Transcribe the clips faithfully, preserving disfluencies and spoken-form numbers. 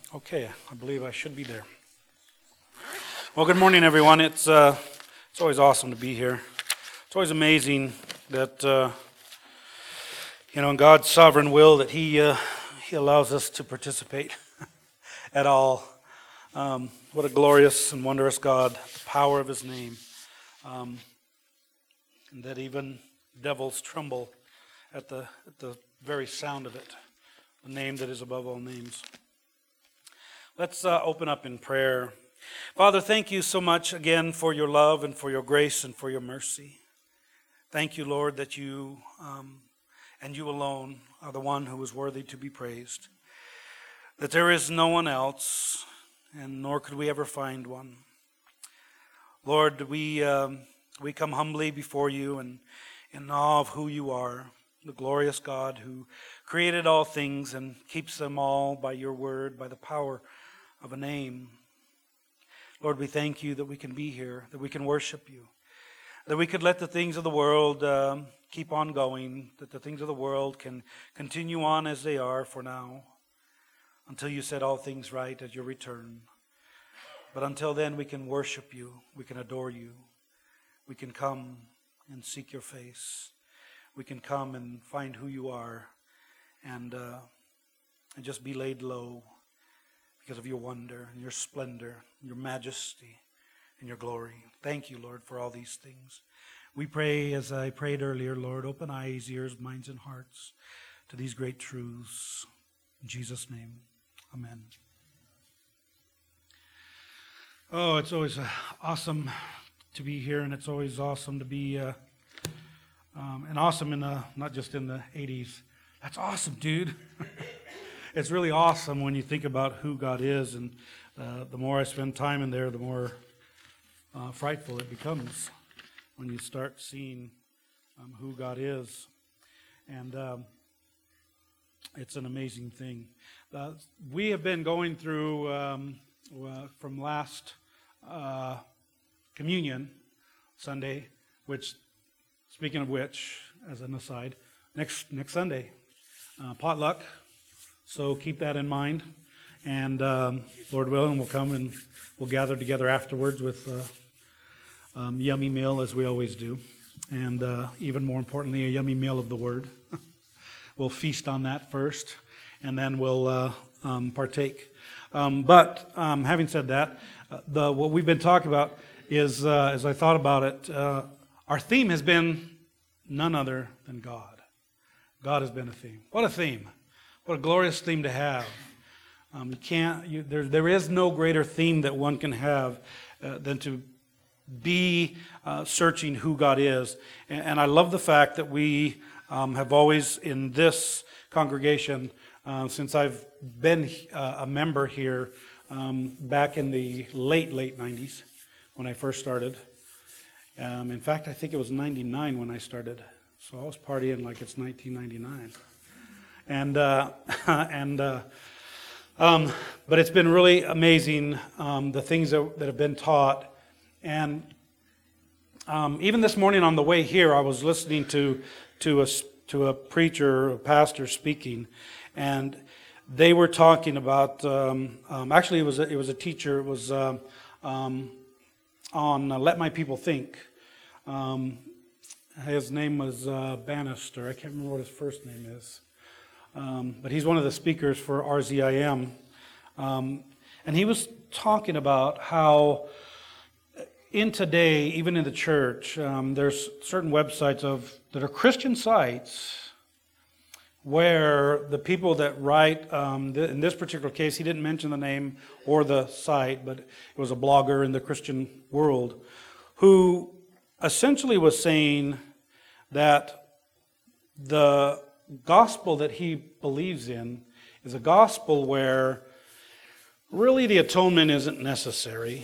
Okay, I believe I should be there. Well, good morning, everyone. It's uh, it's always awesome to be here. It's always amazing that uh, you know, in God's sovereign will, that He uh, He allows us to participate at all. Um, what a glorious and wondrous God! The power of His name, um, and that even devils tremble at the at the very sound of it. The name that is above all names. Let's uh, open up in prayer. Father, thank you so much again for your love and for your grace and for your mercy. Thank you, Lord, that you um, and you alone are the one who is worthy to be praised. That there is no one else, and nor could we ever find one. Lord, we um, we come humbly before you and in awe of who you are, the glorious God who created all things and keeps them all by your word, by the power of a name. Lord, we thank you that we can be here, that we can worship you, that we could let the things of the world um, keep on going, that the things of the world can continue on as they are for now, until you set all things right at your return. But until then, we can worship you, we can adore you, we can come and seek your face, we can come and find who you are, and uh, and just be laid low because of your wonder and your splendor, your majesty and your glory. Thank you, Lord, for all these things. We pray, as I prayed earlier, Lord, open eyes, ears, minds, and hearts to these great truths. In Jesus' name, amen. Oh, it's always uh, awesome to be here, and it's always awesome to be, uh, um, and awesome in the, not just in the eighties. That's awesome, dude. It's really awesome when you think about who God is, and uh, the more I spend time in there, the more uh, frightful it becomes when you start seeing um, who God is. And um, it's an amazing thing. Uh, we have been going through, um, uh, from last uh, Communion Sunday, which, speaking of which, as an aside, next next Sunday, uh, potluck. So keep that in mind, and um, Lord willing, we'll come and we'll gather together afterwards with a uh, um, yummy meal, as we always do, and uh, even more importantly, a yummy meal of the Word. We'll feast on that first, and then we'll uh, um, partake. Um, but um, having said that, uh, the what we've been talking about is, uh, as I thought about it, uh, our theme has been none other than God. God has been a theme. What a theme! What a glorious theme to have. Um, you can't. You, there, there is no greater theme that one can have uh, than to be uh, searching who God is. And, and I love the fact that we um, have always, in this congregation, uh, since I've been uh, a member here um, back in the late, late nineties when I first started. Um, in fact, I think it was ninety-nine when I started. So I was partying like it's nineteen ninety-nine. And uh, and uh, um, but it's been really amazing, um, the things that, that have been taught. And um, even this morning on the way here, I was listening to to a to a preacher, a pastor speaking, and they were talking about. Um, um, actually, it was a, it was a teacher. It was um, um, on uh, Let My People Think. Um, his name was uh, Bannister. I can't remember what his first name is. Um, but he's one of the speakers for R Z I M. Um, and he was talking about how in today, even in the church, um, there's certain websites of that are Christian sites where the people that write, um, th- in this particular case, he didn't mention the name or the site, but it was a blogger in the Christian world who essentially was saying that the gospel that he believes in is a gospel where really the atonement isn't necessary,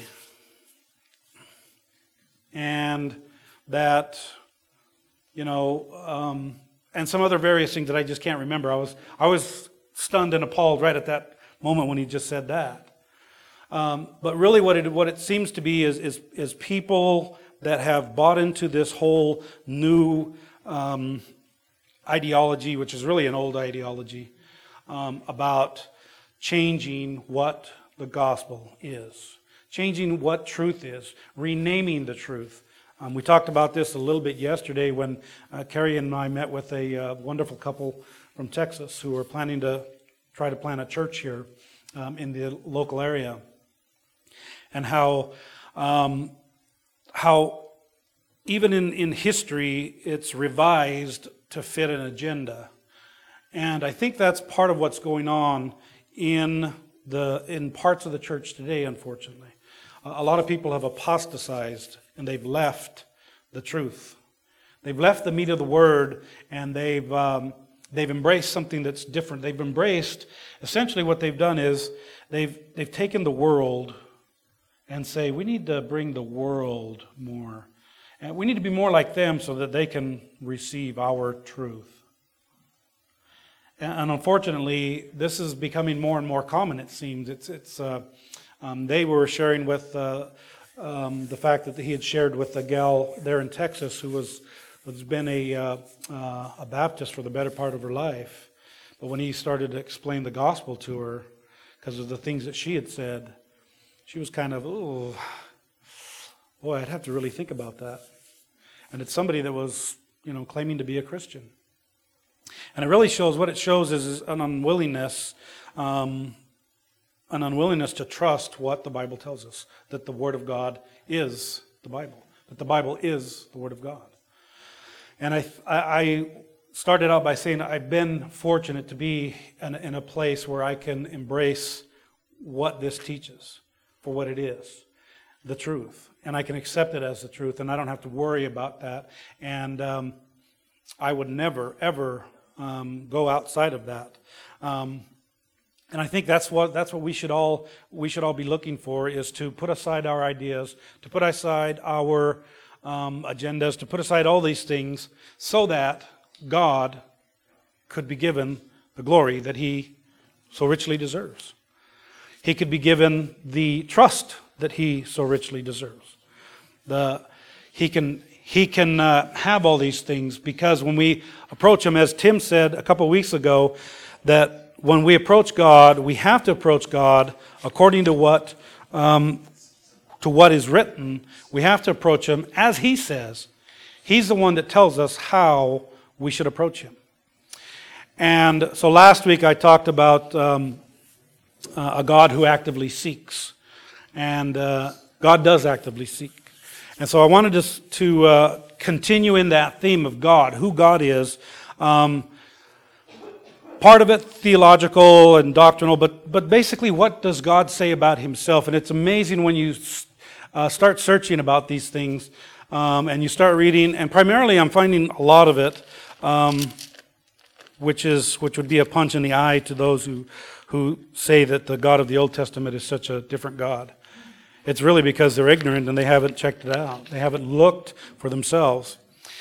and that, you know, um, and some other various things that I just can't remember. I was I was stunned and appalled right at that moment when he just said that. Um, but really, what it what it seems to be is is is people that have bought into this whole new Um, ideology, which is really an old ideology, um, about changing what the gospel is, changing what truth is, renaming the truth. Um, we talked about this a little bit yesterday when uh, Carrie and I met with a uh, wonderful couple from Texas who are planning to try to plant a church here um, in the local area, and how um, how even in, in history it's revised to fit an agenda. And I think that's part of what's going on in the in parts of the church today, unfortunately. A lot of people have apostatized and they've left the truth. They've left the meat of the word, and they've um, they've embraced something that's different. They've embraced, essentially what they've done is they've they've taken the world and say, we need to bring the world more. And we need to be more like them so that they can receive our truth. And unfortunately, this is becoming more and more common, it seems. It's it's uh, um, they were sharing with uh, um, the fact that he had shared with a gal there in Texas who was has been a uh, uh, a Baptist for the better part of her life. But when he started to explain the gospel to her, because of the things that she had said, she was kind of, oh, boy, I'd have to really think about that. And it's somebody that was, you know, claiming to be a Christian. And it really shows, what it shows is, is an unwillingness, um, an unwillingness to trust what the Bible tells us, that the Word of God is the Bible, that the Bible is the Word of God. And I, I started out by saying I've been fortunate to be in, in a place where I can embrace what this teaches for what it is, the truth. And I can accept it as the truth, and I don't have to worry about that. And um, I would never, ever um, go outside of that. Um, and I think that's what that's what we should all we should all be looking for, is to put aside our ideas, to put aside our um, agendas, to put aside all these things, so that God could be given the glory that He so richly deserves. He could be given the trust that He so richly deserves. The He can He can uh, have all these things, because when we approach Him, as Tim said a couple weeks ago, that when we approach God, we have to approach God according to what um, to what is written. We have to approach Him as He says. He's the one that tells us how we should approach Him. And so last week I talked about um, uh, a God who actively seeks, and uh, God does actively seek. And so I wanted to, to uh, continue in that theme of God, who God is. Um, part of it theological and doctrinal, but but basically, what does God say about Himself? And it's amazing when you uh, start searching about these things um, and you start reading. And primarily, I'm finding a lot of it, um, which is which would be a punch in the eye to those who who say that the God of the Old Testament is such a different God. It's really because they're ignorant and they haven't checked it out. They haven't looked for themselves.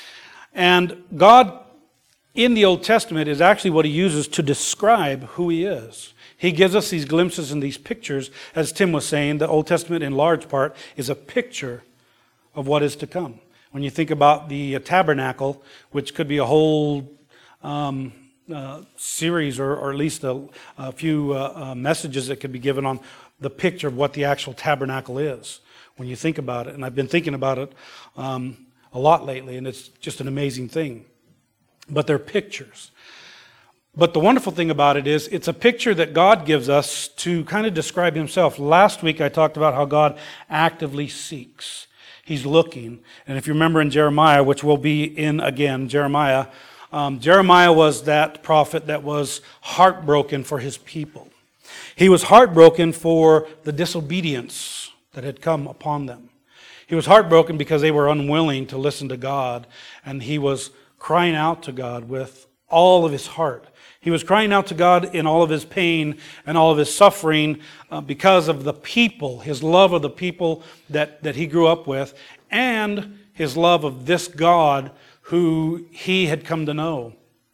And God in the Old Testament is actually what He uses to describe who He is. He gives us these glimpses and these pictures. As Tim was saying, the Old Testament in large part is a picture of what is to come. When you think about the tabernacle, which could be a whole um, uh, series or, or at least a, a few uh, uh, messages that could be given on the picture of what the actual tabernacle is, when you think about it. And I've been thinking about it um, a lot lately, and it's just an amazing thing. But they're pictures. But the wonderful thing about it is it's a picture that God gives us to kind of describe Himself. Last week I talked about how God actively seeks. He's looking. And if you remember in Jeremiah, which we'll be in again, Jeremiah, um, Jeremiah was that prophet that was heartbroken for his people. He was heartbroken for the disobedience that had come upon them. He was heartbroken because they were unwilling to listen to God, and he was crying out to God with all of his heart. He was crying out to God in all of his pain and all of his suffering uh, because of the people, his love of the people that, that he grew up with, and his love of this God who he had come to know,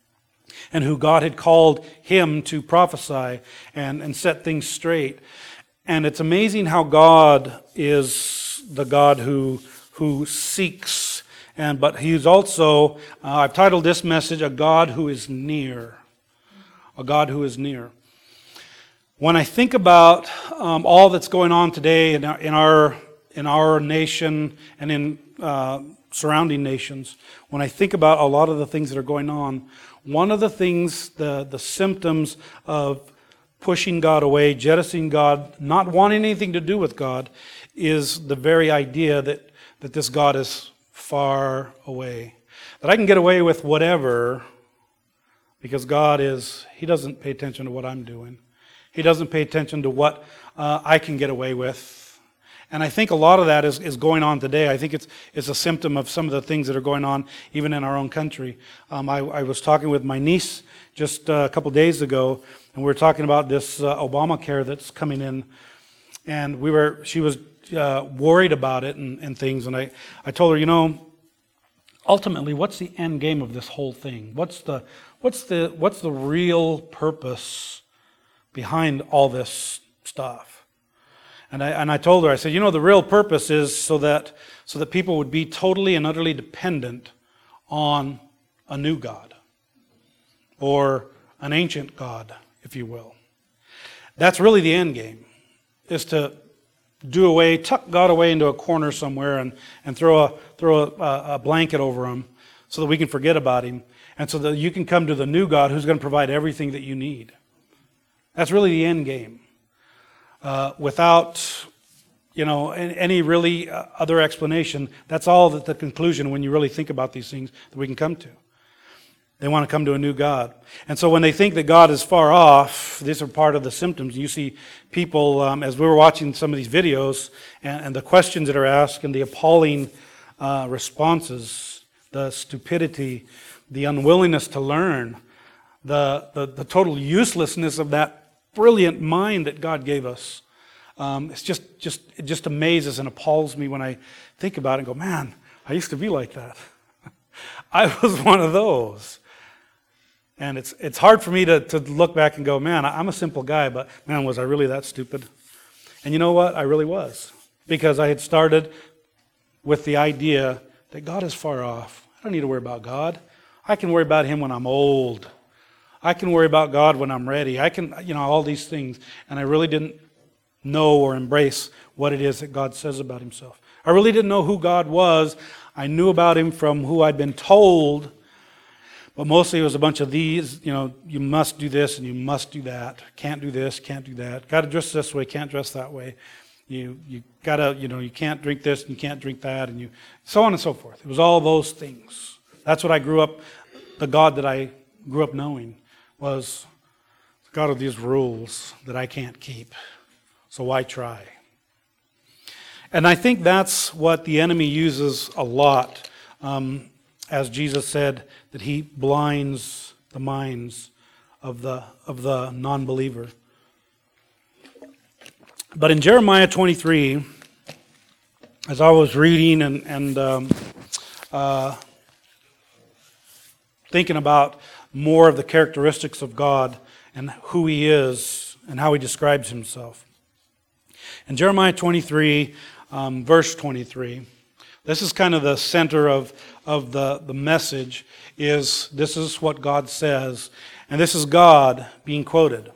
and who God had called him to prophesy and, and set things straight. And it's amazing how God is the God who, who seeks, and but He's also, uh, I've titled this message, A God Who is Near. A God who is near. When I think about um, all that's going on today in our, in our, in our nation and in uh, surrounding nations, when I think about a lot of the things that are going on, one of the things, the, the symptoms of pushing God away, jettisoning God, not wanting anything to do with God, is the very idea that, that this God is far away. That I can get away with whatever because God is, He doesn't pay attention to what I'm doing. He doesn't pay attention to what uh, I can get away with. And I think a lot of that is, is going on today. I think it's, it's a symptom of some of the things that are going on even in our own country. Um, I, I was talking with my niece just uh, a couple days ago, and we were talking about this uh, Obamacare that's coming in. And we were, she was uh, worried about it and, and things. And I, I told her, you know, ultimately, what's the end game of this whole thing? What's the, what's the, what's the real purpose behind all this stuff? And I, and I told her, I said, you know, the real purpose is so that, so that people would be totally and utterly dependent on a new God, or an ancient God, if you will. That's really the end game, is to do away, tuck God away into a corner somewhere and, and throw, a, throw a, a blanket over Him so that we can forget about Him, and so that you can come to the new God who's going to provide everything that you need. That's really the end game. Uh, without, you know, any really uh, other explanation, that's all that the conclusion, when you really think about these things, that we can come to. They want to come to a new God. And so when they think that God is far off, these are part of the symptoms. You see people, um, as we were watching some of these videos, and, and the questions that are asked, and the appalling uh, responses, the stupidity, the unwillingness to learn, the, the, the total uselessness of that brilliant mind that God gave us. Um, it's just, just, it just amazes and appalls me when I think about it and go, man, I used to be like that. I was one of those. And it's it's hard for me to, to look back and go, man, I'm a simple guy, but man, was I really that stupid? And you know what? I really was. Because I had started with the idea that God is far off. I don't need to worry about God. I can worry about Him when I'm old. I can worry about God when I'm ready. I can, you know, all these things. And I really didn't know or embrace what it is that God says about Himself. I really didn't know who God was. I knew about Him from who I'd been told, but mostly it was a bunch of these, you know, you must do this and you must do that. Can't do this, can't do that. Got to dress this way, can't dress that way. You you got to, you know, you can't drink this and you can't drink that, and you, so on and so forth. It was all those things. That's what I grew up, the God that I grew up knowing was the God of these rules that I can't keep. So why try? And I think that's what the enemy uses a lot. Um, as Jesus said, that he blinds the minds of the of the non-believer. But in Jeremiah twenty-three, as I was reading and, and um, uh, thinking about more of the characteristics of God and who He is and how He describes Himself. In Jeremiah twenty-three, um, verse twenty-three, this is kind of the center of, of the, the message, is this is what God says, and this is God being quoted.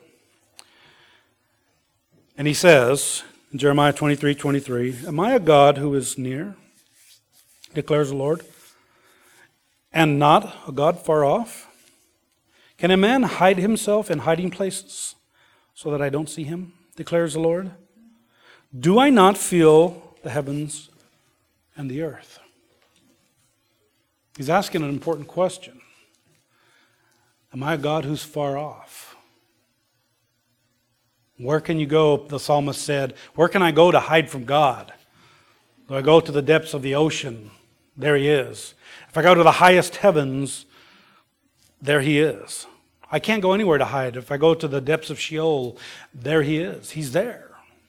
And He says, in Jeremiah twenty-three, twenty-three, "Am I a God who is near, declares the Lord, and not a God far off? Can a man hide himself in hiding places so that I don't see him, declares the Lord? Do I not feel the heavens and the earth?" He's asking an important question. Am I a God who's far off? Where can you go, the psalmist said, where can I go to hide from God? Do I go to the depths of the ocean? There He is. If I go to the highest heavens, there He is. I can't go anywhere to hide. If I go to the depths of Sheol, there He is. He's there.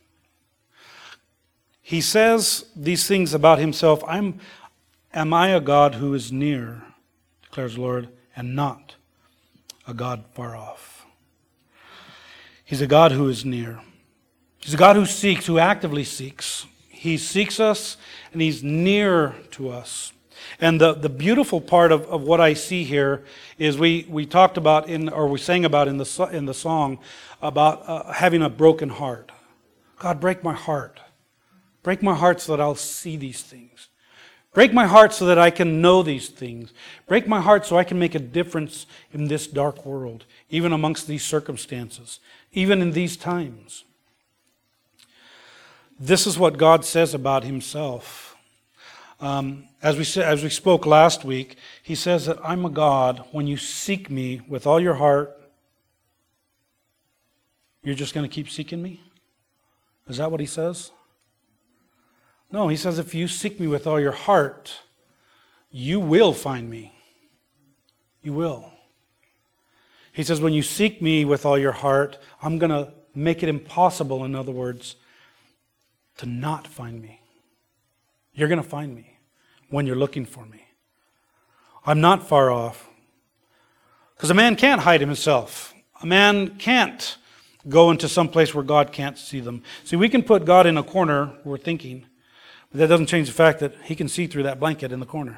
He says these things about Himself. I'm, am I a God who is near, declares the Lord, and not a God far off? He's a God who is near. He's a God who seeks, who actively seeks. He seeks us, and He's near to us. And the, the beautiful part of, of what I see here is we, we talked about, in or we sang about in the, so- in the song, about uh, having a broken heart. God, break my heart. Break my heart so that I'll see these things. Break my heart so that I can know these things. Break my heart so I can make a difference in this dark world, even amongst these circumstances, even in these times. This is what God says about Himself. Um, as we sa- as we spoke last week, He says that I'm a God. When you seek me with all your heart, you're just going to keep seeking me? Is that what He says? No, He says if you seek me with all your heart, you will find me. You will. He says when you seek me with all your heart, I'm going to make it impossible, in other words, to not find me. You're going to find me when you're looking for me. I'm not far off. Because a man can't hide himself. A man can't go into some place where God can't see them. See, we can put God in a corner, we're thinking, but that doesn't change the fact that He can see through that blanket in the corner.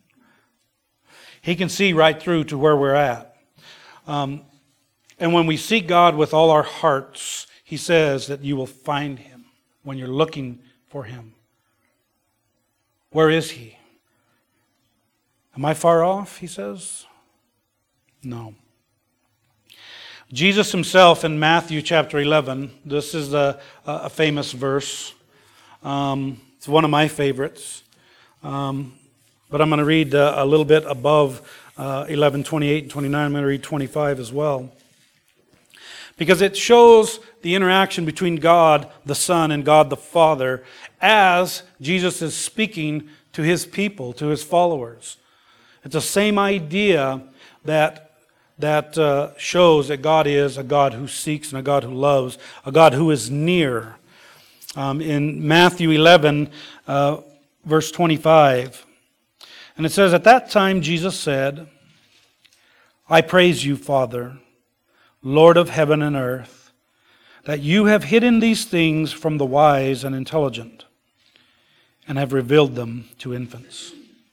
He can see right through to where we're at. Um, and when we seek God with all our hearts, He says that you will find Him when you're looking for Him. Where is He? Am I far off, He says? No. Jesus Himself in Matthew chapter eleven, this is a, a famous verse. Um, it's one of my favorites. Um, but I'm going to read uh, a little bit above uh, eleven, twenty-eight, and twenty-nine. I'm going to read twenty-five as well. Because it shows the interaction between God the Son and God the Father as Jesus is speaking to His people, to His followers. It's the same idea that, that uh, shows that God is a God who seeks and a God who loves, a God who is near. Um, in Matthew eleven, uh, verse twenty-five, and it says, "At that time Jesus said, I praise you, Father, Lord of heaven and earth, that you have hidden these things from the wise and intelligent, and have revealed them to infants."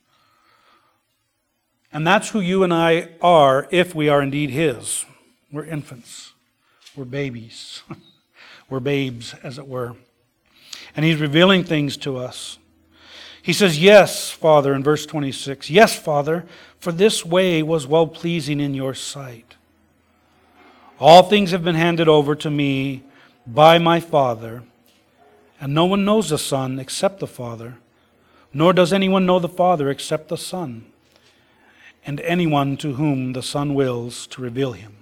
And that's who you and I are if we are indeed His. We're infants. We're babies. We're babes, as it were. And He's revealing things to us. He says, "Yes, Father," in verse twenty-six, "Yes, Father, for this way was well-pleasing in your sight. All things have been handed over to me by my Father, and no one knows the Son except the Father, nor does anyone know the Father except the Son, and anyone to whom the Son wills to reveal Him."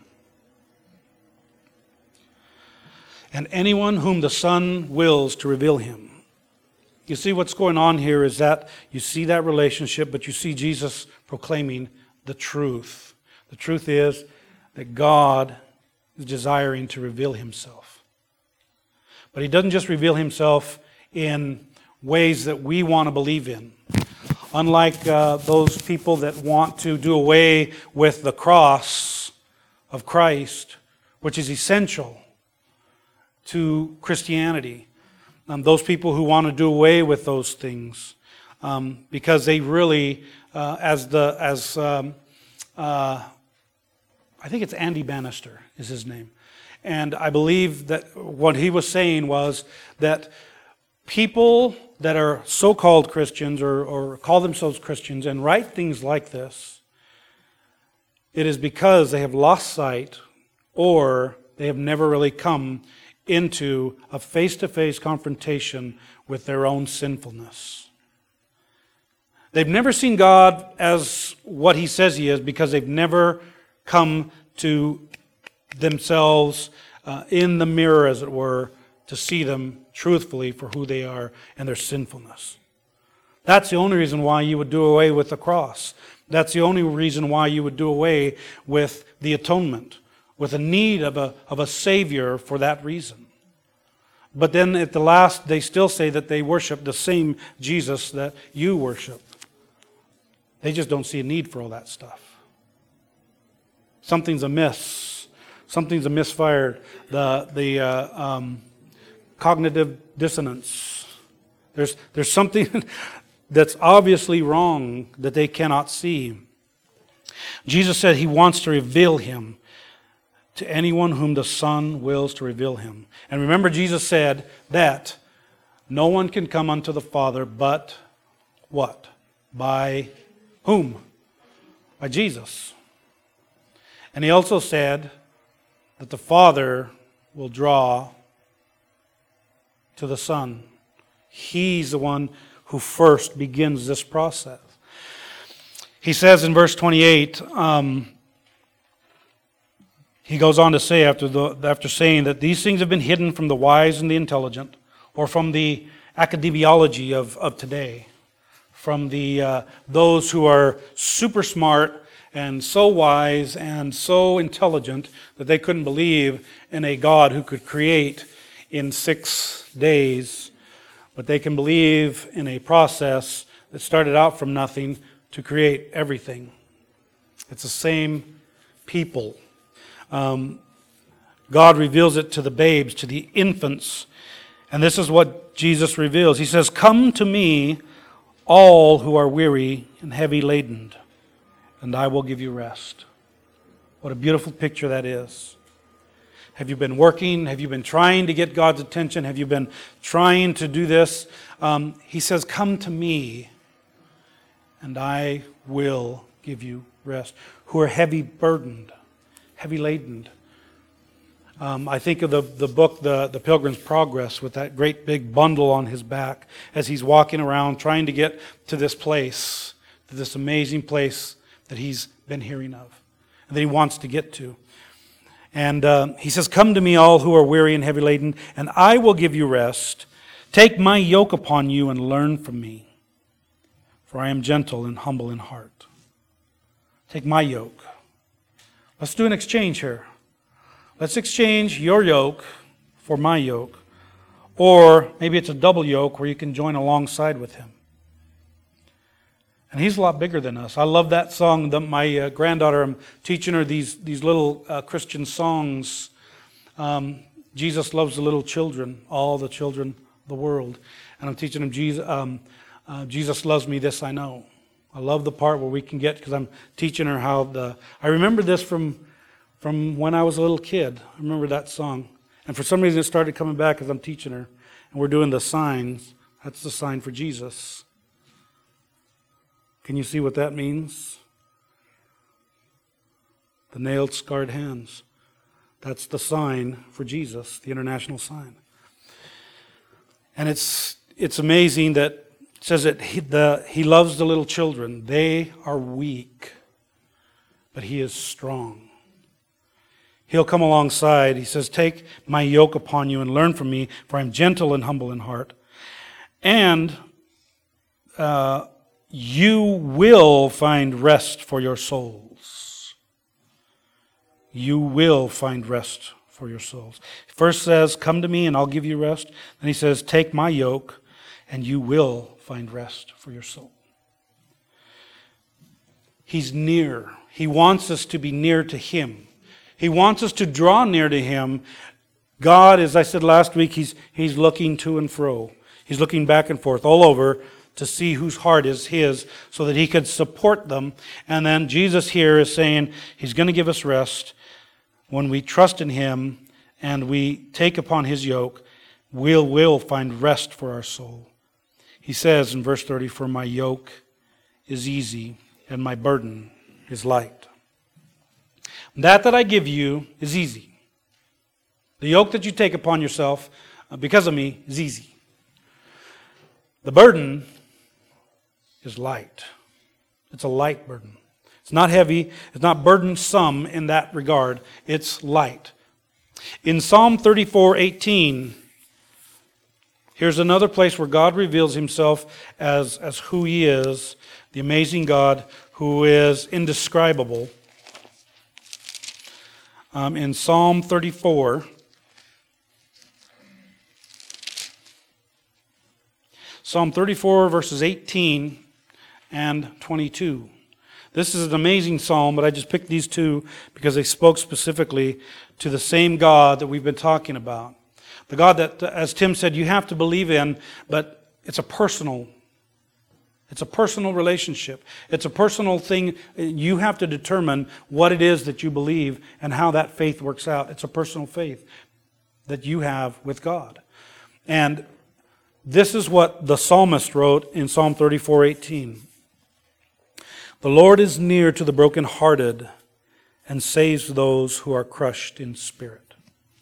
And anyone whom the Son wills to reveal Him. You see what's going on here is that you see that relationship, but you see Jesus proclaiming the truth. The truth is that God is desiring to reveal Himself. But He doesn't just reveal Himself in ways that we want to believe in. Unlike uh, those people that want to do away with the cross of Christ, which is essential to Christianity. Um, those people who want to do away with those things um, because they really, uh, as the as um, uh, I think it's Andy Bannister is his name, and I believe that what he was saying was that people that are so-called Christians or, or call themselves Christians and write things like this, it is because they have lost sight or they have never really come into a face-to-face confrontation with their own sinfulness. They've never seen God as what He says He is because they've never come to themselves uh, in the mirror, as it were, to see them truthfully for who they are and their sinfulness. That's the only reason why you would do away with the cross. That's the only reason why you would do away with the atonement, with a need of a, of a Savior for that reason. But then at the last, they still say that they worship the same Jesus that you worship. They just don't see a need for all that stuff. Something's amiss. Something's a misfired. The, the uh, um, cognitive dissonance. There's, there's something, that's obviously wrong, that they cannot see. Jesus said He wants to reveal Him to anyone whom the Son wills to reveal Him. And remember, Jesus said that no one can come unto the Father but what? By whom? By Jesus. And He also said that the Father will draw to the Son. He's the one who first begins this process. He says in verse twenty-eight, um, he goes on to say, after, the, after saying that these things have been hidden from the wise and the intelligent, or from the academiology of, of today, from the uh, those who are super smart and so wise and so intelligent that they couldn't believe in a God who could create in six days, but they can believe in a process that started out from nothing to create everything. It's the same people. Um, God reveals it to the babes, to the infants, and this is what Jesus reveals. He says, "Come to me, all who are weary and heavy laden, and I will give you rest." What a beautiful picture that is. Have you been working? Have you been trying to get God's attention? Have you been trying to do this? Um, he says, "Come to me, and I will give you rest." Who are heavy burdened, heavy laden. Um, I think of the, the book, the, the Pilgrim's Progress, with that great big bundle on his back as he's walking around trying to get to this place, to this amazing place that he's been hearing of, and that he wants to get to. And uh, he says, "Come to me, all who are weary and heavy laden, and I will give you rest. Take my yoke upon you and learn from me, for I am gentle and humble in heart." Take my yoke. Let's do an exchange here. Let's exchange your yoke for my yoke. Or maybe it's a double yoke where you can join alongside with Him. And He's a lot bigger than us. I love that song that my uh, granddaughter, I'm teaching her these, these little uh, Christian songs. Um, Jesus loves the little children, all the children of the world. And I'm teaching them, Jesus, um, uh, Jesus loves me, this I know. I love the part where we can get, because I'm teaching her how the, I remember this from, from when I was a little kid. I remember that song. And for some reason it started coming back as I'm teaching her. And we're doing the signs. That's the sign for Jesus. Can you see what that means? The nailed, scarred hands. That's the sign for Jesus, the international sign. And it's it's amazing that it says that he, the, he loves the little children. They are weak, but He is strong. He'll come alongside. He says, "Take my yoke upon you and learn from me, for I am gentle and humble in heart. And uh, you will find rest for your souls." You will find rest for your souls. First says, "Come to me and I'll give you rest." Then He says, "Take my yoke and you will find rest for your soul." He's near. He wants us to be near to Him. He wants us to draw near to Him. God, as I said last week, He's, he's looking to and fro. He's looking back and forth all over to see whose heart is His so that He could support them. And then Jesus here is saying He's going to give us rest. When we trust in Him and we take upon His yoke, we'll, we'll find rest for our soul. He says in verse thirty, "For my yoke is easy and my burden is light." That that I give you is easy. The yoke that you take upon yourself because of me is easy. The burden is light. It's a light burden. It's not heavy. It's not burdensome in that regard. It's light. In Psalm thirty-four eighteen, here's another place where God reveals Himself as, as who He is, the amazing God who is indescribable. Um, in Psalm thirty-four, Psalm thirty-four, verses eighteen and twenty-two. This is an amazing psalm, but I just picked these two because they spoke specifically to the same God that we've been talking about. The God that, as Tim said, you have to believe in, but it's a personal, It's a personal relationship. It's a personal thing. You have to determine what it is that you believe and how that faith works out. It's a personal faith that you have with God. And this is what the psalmist wrote in Psalm thirty-four eighteen. The Lord is near to the brokenhearted and saves those who are crushed in spirit.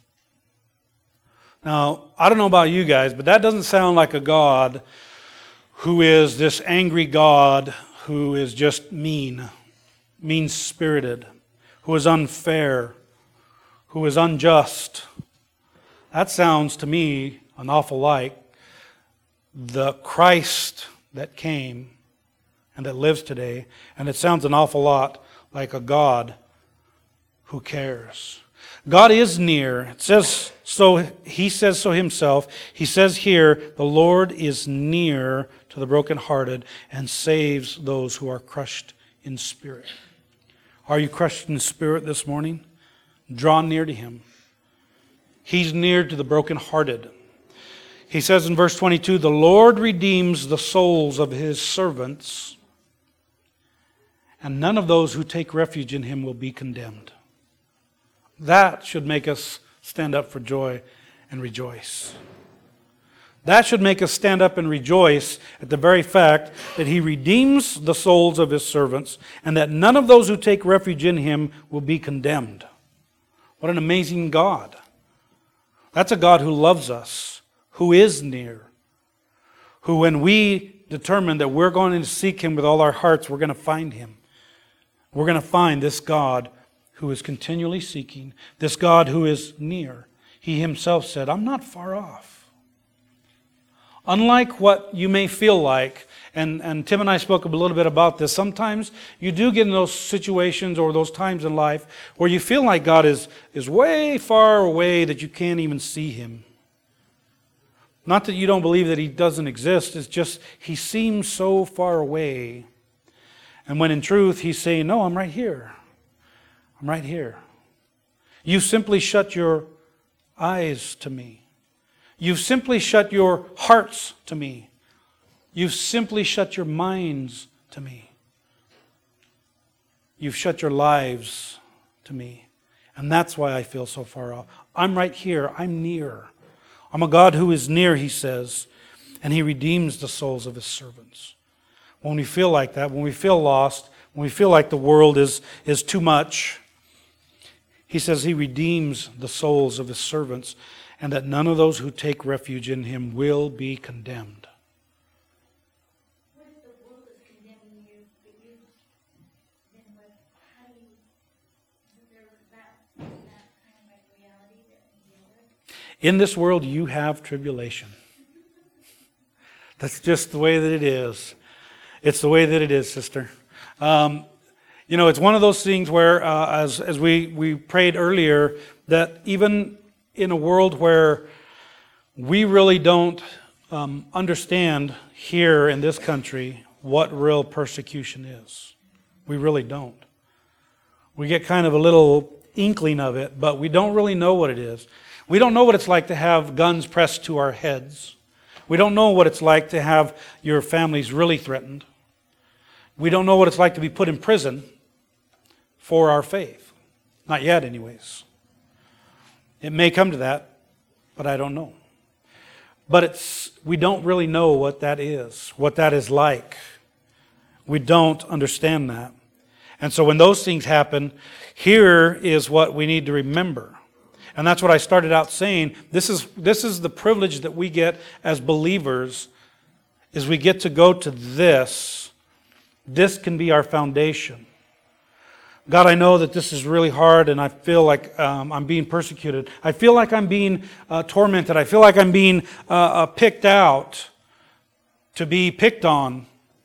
Now, I don't know about you guys, but that doesn't sound like a God who is this angry God who is just mean, mean-spirited, who is unfair, who is unjust. That sounds to me an awful like the Christ that came and that lives today, and it sounds an awful lot like a God who cares. God is near. It says so. He says so himself. He says here, the Lord is near to the brokenhearted and saves those who are crushed in spirit. Are you crushed in spirit this morning? Draw near to him. He's near to the brokenhearted. He says in verse twenty-two, the Lord redeems the souls of his servants, and none of those who take refuge in him will be condemned. That should make us stand up for joy and rejoice. That should make us stand up and rejoice at the very fact that he redeems the souls of his servants and that none of those who take refuge in him will be condemned. What an amazing God. That's a God who loves us, who is near, who when we determine that we're going to seek him with all our hearts, we're going to find him. We're going to find this God who is continually seeking, this God who is near. He himself said, I'm not far off. Unlike what you may feel like, and, and Tim and I spoke a little bit about this, sometimes you do get in those situations or those times in life where you feel like God is, is way far away that you can't even see him. Not that you don't believe that he doesn't exist, it's just he seems so far away. And when in truth he's saying, no, I'm right here. I'm right here. You simply shut your eyes to me. You've simply shut your hearts to me. You've simply shut your minds to me. You've shut your lives to me. And that's why I feel so far off. I'm right here. I'm near. I'm a God who is near, he says, and he redeems the souls of his servants. When we feel like that, when we feel lost, when we feel like the world is, is too much, he says he redeems the souls of his servants and that none of those who take refuge in him will be condemned. What if the world is condemning you, but you, then what, how do you, is there that, that kind of like reality that you deal with? In this world you have tribulation. That's just the way that it is. It's the way that it is, sister. Um, You know, it's one of those things where, uh, as as we, we prayed earlier, that even in a world where we really don't um, understand here in this country what real persecution is. We really don't. We get kind of a little inkling of it, but we don't really know what it is. We don't know what it's like to have guns pressed to our heads. We don't know what it's like to have your families really threatened. We don't know what it's like to be put in prison for our faith. Not yet, anyways. It may come to that, but I don't know. But it's we don't really know what that is, what that is like. We don't understand that. And so when those things happen, here is what we need to remember. And that's what I started out saying. This is this is the privilege that we get as believers, is we get to go to this. This can be our foundation. God, I know that this is really hard and I feel like um, I'm being persecuted. I feel like I'm being uh, tormented. I feel like I'm being uh, uh, picked out to be picked on.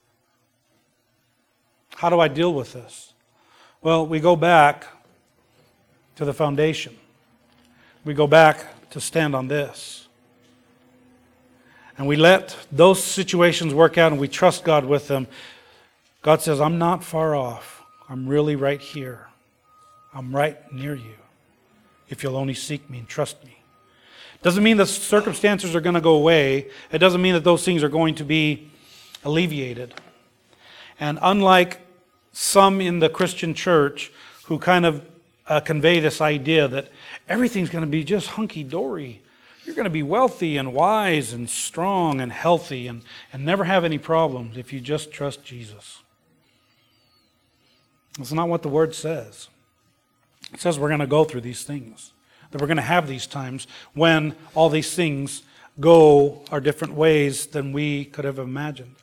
How do I deal with this? Well, we go back to the foundation. We go back to stand on this. And we let those situations work out and we trust God with them. God says, I'm not far off. I'm really right here. I'm right near you. If you'll only seek me and trust me. Doesn't mean the circumstances are going to go away. It doesn't mean that those things are going to be alleviated. And unlike some in the Christian church who kind of uh, convey this idea that everything's going to be just hunky-dory, you're going to be wealthy and wise and strong and healthy and, and never have any problems if you just trust Jesus. That's not what the Word says. It says we're going to go through these things, that we're going to have these times when all these things go our different ways than we could have imagined.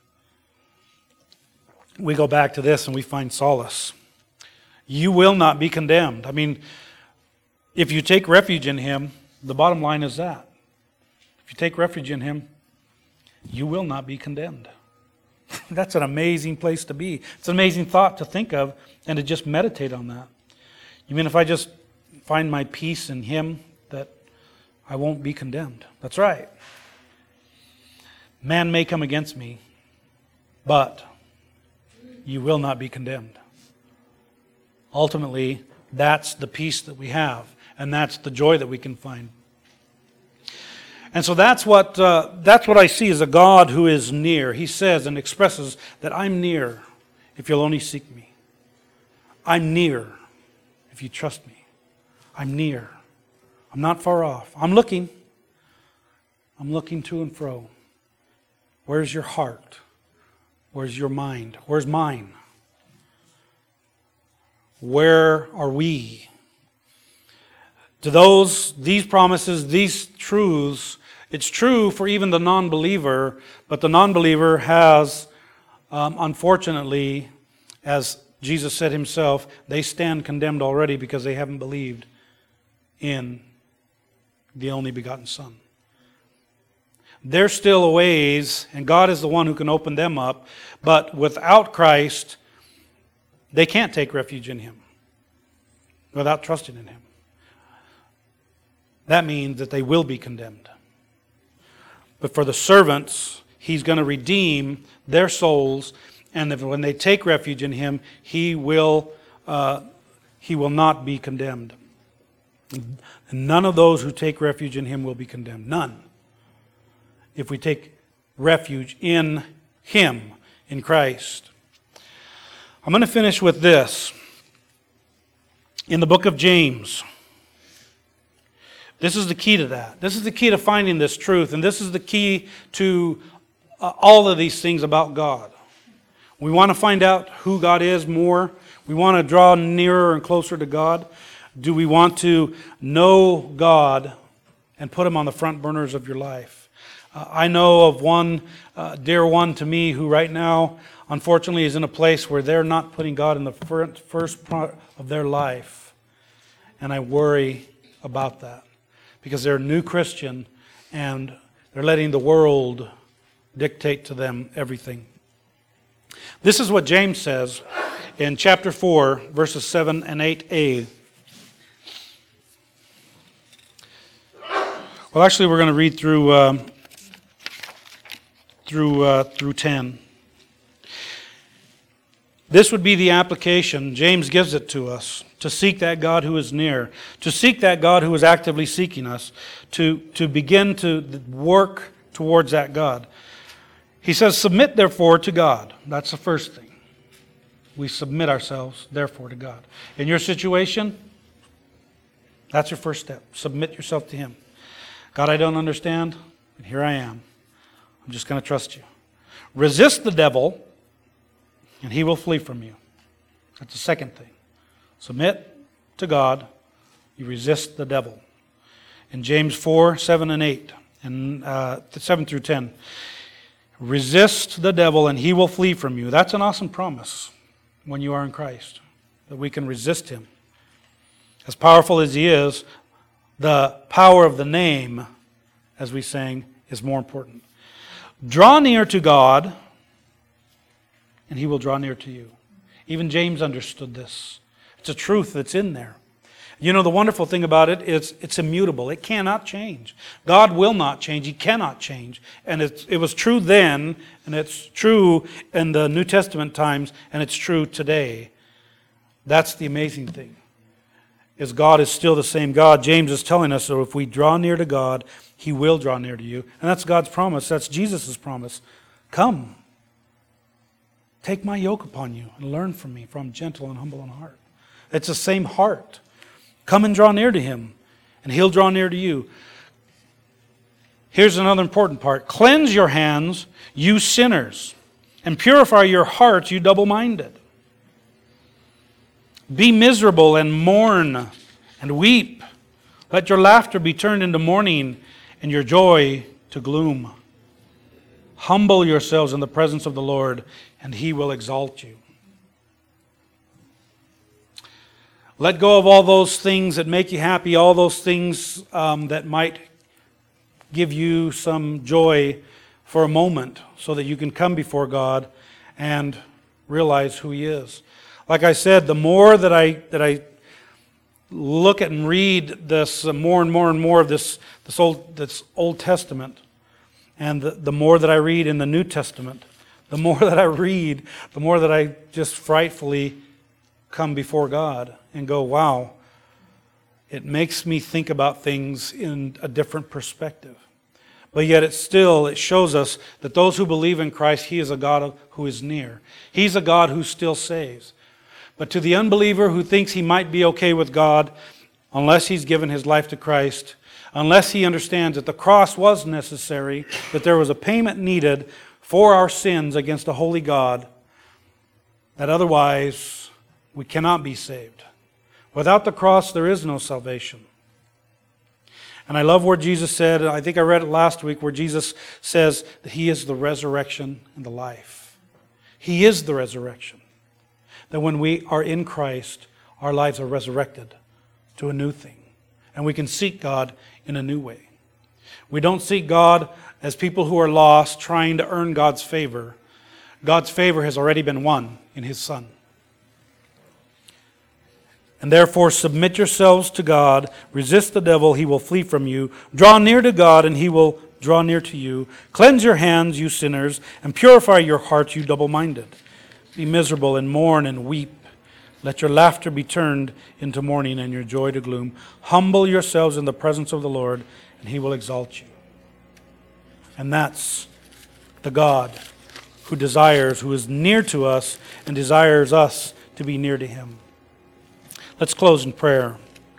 We go back to this and we find solace. You will not be condemned. I mean, if you take refuge in Him, the bottom line is that. If you take refuge in Him, you will not be condemned. That's an amazing place to be. It's an amazing thought to think of and to just meditate on that. You mean if I just find my peace in Him, that I won't be condemned? That's right. Man may come against me, but you will not be condemned. Ultimately, that's the peace that we have, and that's the joy that we can find. And so that's what uh, that's what I see as a God who is near. He says and expresses that I'm near if you'll only seek me. I'm near if you trust me. I'm near. I'm not far off. I'm looking. I'm looking to and fro. Where's your heart? Where's your mind? Where's mine? Where are we? To those, these promises, these truths, it's true for even the non-believer, but the non-believer has, um, unfortunately, as Jesus said Himself, they stand condemned already because they haven't believed in the only begotten Son. They're still a ways, and God is the one who can open them up, but without Christ, they can't take refuge in Him without trusting in Him. That means that they will be condemned. But for the servants, He's going to redeem their souls, and if, when they take refuge in Him, He will uh, He will not be condemned. None of those who take refuge in Him will be condemned. None. If we take refuge in Him, in Christ. I'm going to finish with this. In the book of James, this is the key to that. This is the key to finding this truth, and this is the key to uh, all of these things about God. We want to find out who God is more. We want to draw nearer and closer to God. Do we want to know God and put Him on the front burners of your life? Uh, I know of one uh, dear one to me who right now, unfortunately, is in a place where they're not putting God in the first, first part of their life. And I worry about that because they're a new Christian and they're letting the world dictate to them everything. This is what James says in chapter four, verses seven and eight a. Well, actually, we're going to read through uh, through uh, through ten. This would be the application. James gives it to us, to seek that God who is near, to seek that God who is actively seeking us, to, to begin to work towards that God. He says, submit therefore to God. That's the first thing. We submit ourselves therefore to God. In your situation, that's your first step. Submit yourself to Him. God, I don't understand, and here I am. I'm just going to trust you. Resist the devil, and he will flee from you. That's the second thing. Submit to God. You resist the devil. In James four, seven and eight, and uh, seven through ten, resist the devil and he will flee from you. That's an awesome promise when you are in Christ, that we can resist him. As powerful as he is, the power of the name, as we sang, is more important. Draw near to God, and He will draw near to you. Even James understood this. It's a truth that's in there. You know, the wonderful thing about it is it's immutable. It cannot change. God will not change. He cannot change. And it's, it was true then, and it's true in the New Testament times, and it's true today. That's the amazing thing, is God is still the same God. James is telling us that if we draw near to God, He will draw near to you. And that's God's promise. That's Jesus' promise. Come. Take my yoke upon you and learn from me, for I'm gentle and humble in heart. It's the same heart. Come and draw near to him, and he'll draw near to you. Here's another important part. Cleanse your hands, you sinners, and purify your hearts, you double-minded. Be miserable and mourn and weep. Let your laughter be turned into mourning and your joy to gloom. Humble yourselves in the presence of the Lord, and he will exalt you. Let go of all those things that make you happy, all those things um, that might give you some joy for a moment, so that you can come before God and realize who he is. Like I said, the more that I that I look at and read this, uh, more and more and more of this this old this Old Testament, and the, the more that I read in the New Testament, the more that I read, the more that I just frightfully come before God and go, wow, it makes me think about things in a different perspective. But yet it still, it shows us that those who believe in Christ, he is a God who is near. He's a God who still saves. But to the unbeliever who thinks he might be okay with God, unless he's given his life to Christ, unless he understands that the cross was necessary, that there was a payment needed for our sins against a holy God, that otherwise we cannot be saved. Without the cross, there is no salvation. And I love where Jesus said, I think I read it last week, where Jesus says that he is the resurrection and the life. He is the resurrection. That when we are in Christ, our lives are resurrected to a new thing. And we can seek God in a new way. We don't seek God as people who are lost, trying to earn God's favor. God's favor has already been won in his Son. And therefore submit yourselves to God, resist the devil, he will flee from you. Draw near to God, and he will draw near to you. Cleanse your hands, you sinners, and purify your hearts, you double-minded. Be miserable and mourn and weep. Let your laughter be turned into mourning and your joy to gloom. Humble yourselves in the presence of the Lord, and he will exalt you. And that's the God who desires, who is near to us, and desires us to be near to him. Let's close in prayer.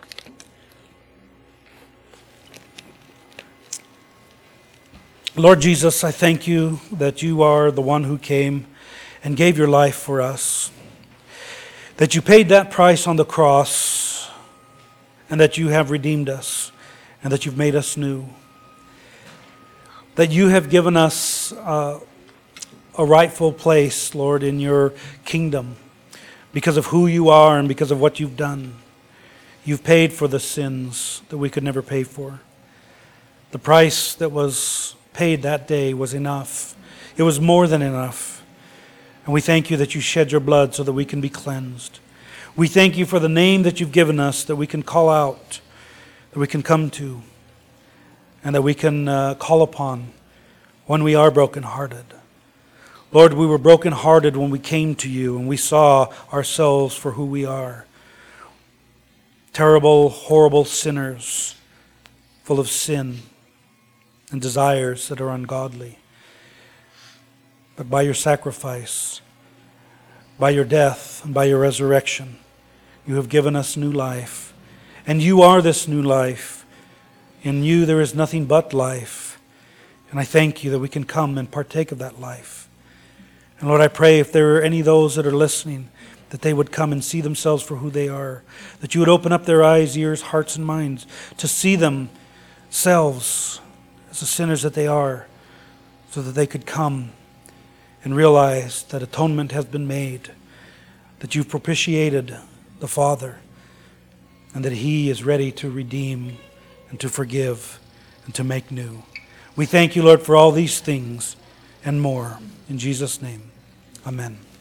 Lord Jesus, I thank you that you are the one who came and gave your life for us. That you paid that price on the cross, and that you have redeemed us, and that you've made us new. That you have given us uh, a rightful place, Lord, in your kingdom. Because of who you are and because of what you've done. You've paid for the sins that we could never pay for. The price that was paid that day was enough. It was more than enough. And we thank you that you shed your blood so that we can be cleansed. We thank you for the name that you've given us that we can call out, that we can come to, and that we can uh, call upon when we are brokenhearted. Lord, we were brokenhearted when we came to you and we saw ourselves for who we are. Terrible, horrible sinners, full of sin and desires that are ungodly. But by your sacrifice, by your death, and by your resurrection, you have given us new life. And you are this new life. In you there is nothing but life. And I thank you that we can come and partake of that life. And Lord, I pray if there are any of those that are listening, that they would come and see themselves for who they are. That you would open up their eyes, ears, hearts, and minds to see themselves as the sinners that they are, so that they could come and realize that atonement has been made, that you've propitiated the Father, and that he is ready to redeem and to forgive and to make new. We thank you, Lord, for all these things and more. In Jesus' name, amen.